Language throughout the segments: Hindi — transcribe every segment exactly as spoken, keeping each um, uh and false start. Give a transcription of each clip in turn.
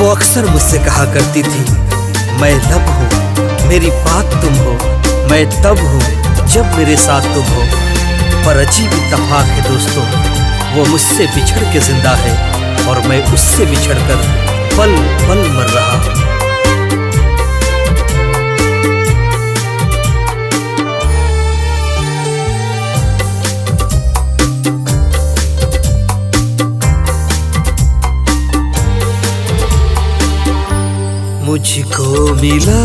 वो अक्सर मुझसे कहा करती थी, मैं लब हूँ, मेरी बात तुम हो, मैं तब हूँ जब मेरे साथ तुम हो। पर अजीब इत्तेफाक है दोस्तों, वो मुझसे बिछड़ के जिंदा है और मैं उससे बिछड़ कर पल पल मर रहा हूँ। मुझको मिला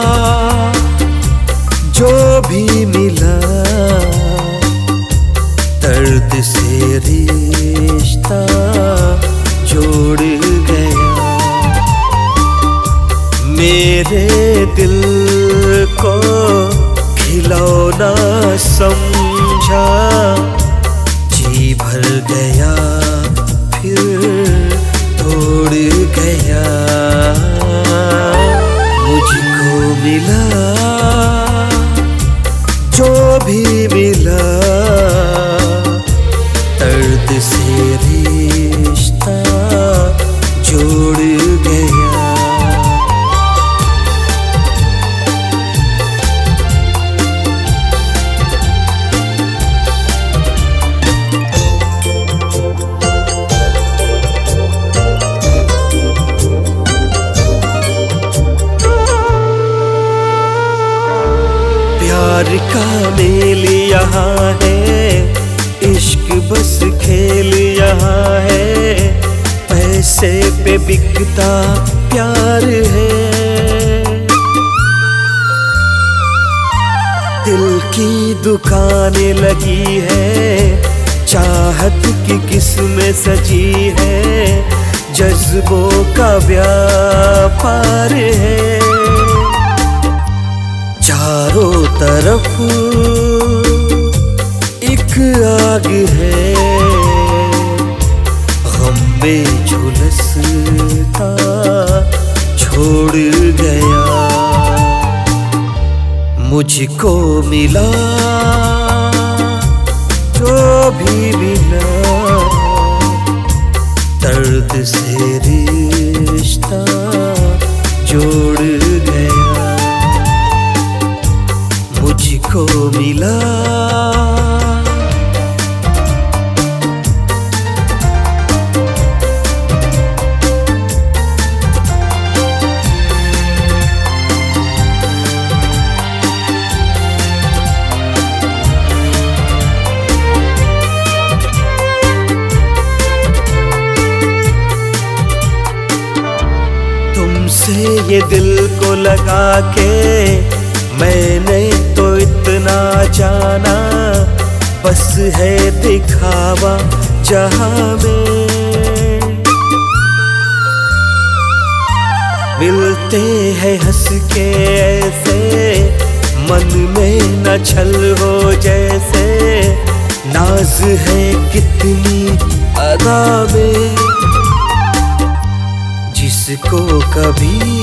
जो भी मिला, दर्द से रिश्ता जोड़ गया। मेरे दिल को खिलौना समझा, जी भर गया फिर तोड़ गया। मुझको मिला जो भी मिला, दर्द से रिश्ता जोड़ गया। प्यार का मेल यहाँ है, इश्क बस खेल यहाँ है, पैसे पे बिकता प्यार है। दिल की दुकानें लगी है, चाहत की किस्में सजी है, जज्बों का व्यापार है। चारों तरफ एक आग है, गम में झुलसता छोड़ गया। मुझको मिला जो भी मिला, दर्द से रिश्ता जोड़ गया। मुझको मिला तुमसे ये दिल को लगा के मैंने तो इतना जाना, बस है दिखावा जहां में। मिलते हैं हंस के ऐसे, मन में न छल हो जैसे, नाज है कितनी अदा में। जिसको कभी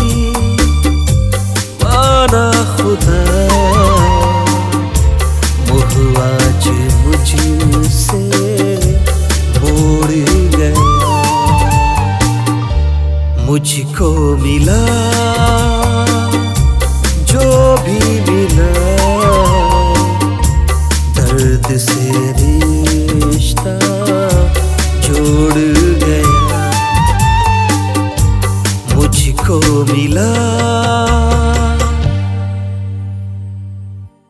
माना खुदा, वो आज मुझसे मोड़ गया। मुझको मिला जो भी मिला, दर्द से रिश्ता जोड़ गया। मुझको मिला